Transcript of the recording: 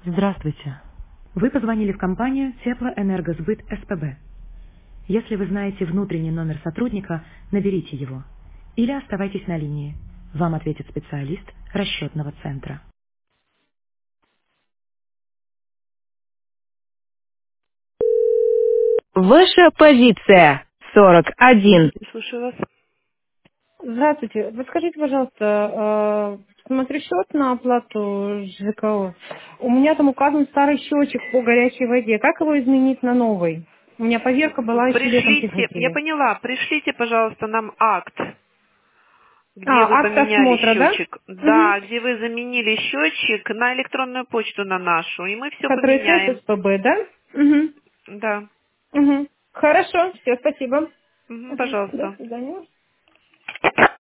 Здравствуйте. Вы позвонили в компанию Теплоэнергосбыт СПБ. Если вы знаете внутренний номер сотрудника, наберите его. Или оставайтесь на линии. Вам ответит специалист расчетного центра. Ваша позиция 41. Слушаю вас. Здравствуйте. Подскажите, пожалуйста, смотрю счет на оплату ЖКО. У меня там указан старый счетчик по горячей воде. Как его изменить на новый? У меня поверка была еще летом Пришлите, я приходили. поняла, пришлите, пожалуйста, нам акт, где вы Акт поменяли осмотра, да? счетчик. Угу. Да, где вы заменили счетчик на электронную почту на нашу, и мы все Который с поменяем. СПБ, да? Угу. Да, Угу. Хорошо, все, спасибо. Мгм, Угу. До пожалуйста. свидания.